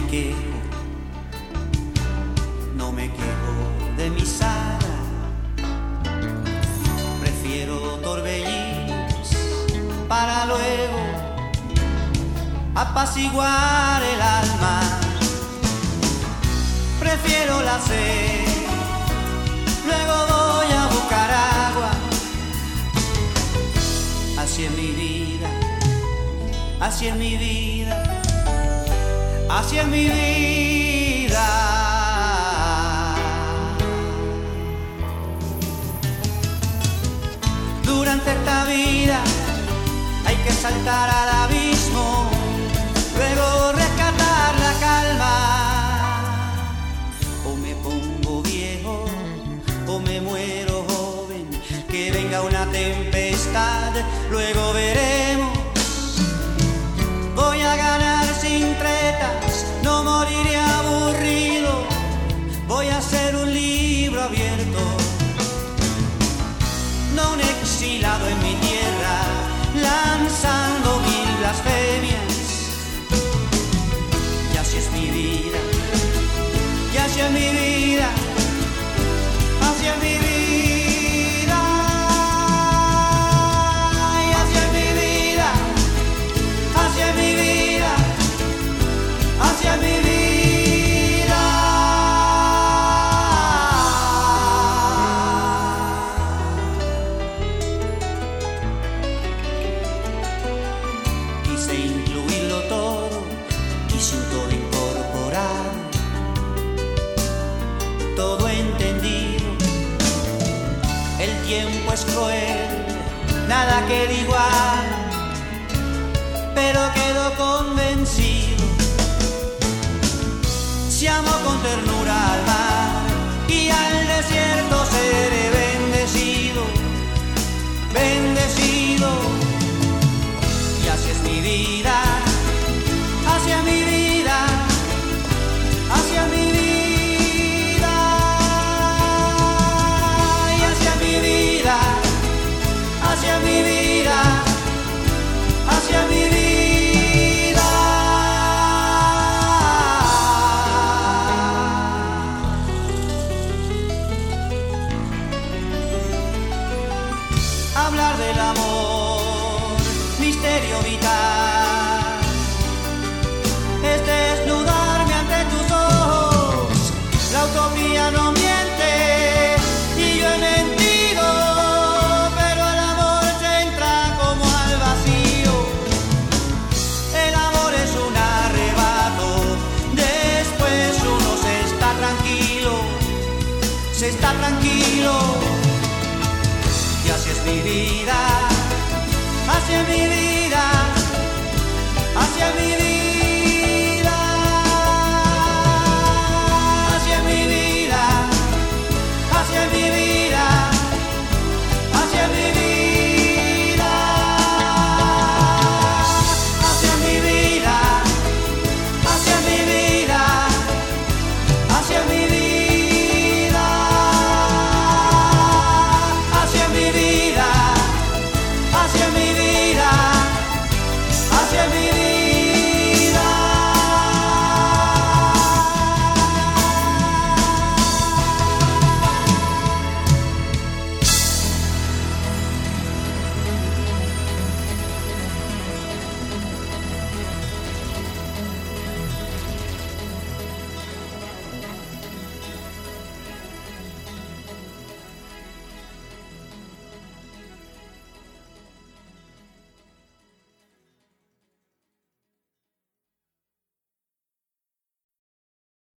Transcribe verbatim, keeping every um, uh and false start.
quejo, no me quejo de mi saga. Prefiero torbellinos para luego apaciguar el alma. Prefiero la sed, luego voy a buscar agua. Así es mi vida, así es mi vida, así es mi vida. Durante esta vida hay que saltar al abismo, luego rescatar la calma. O me pongo viejo o me muero joven, que venga una tempestad, luego veremos. Voy a ganar sin tretas, no moriré aburrido, voy a ser un libro abierto, no un exilado en mi tierra, lanzando mil blasfemias. Y así es mi vida, y así es mi vida, así es mi vida. Hacia mi vida. Quise incluirlo todo, quise un todo incorporar, todo entendido. El tiempo es cruel, nada queda igual, pero quedo convencido. Si amo con ternura al mar y al desierto seré bendecido, bendecido. Y así es mi vida, hacia mi vida, hacia mi vida. Y hacia mi vida, hacia mi vida, hacia mi vida. Hablar del amor, misterio vital, es desnudarme ante tus ojos. La utopía no miente y yo he mentido, pero el amor se entra como al vacío. El amor es un arrebato, después uno se está tranquilo, se está tranquilo. Y así es mi vida, así es mi vida.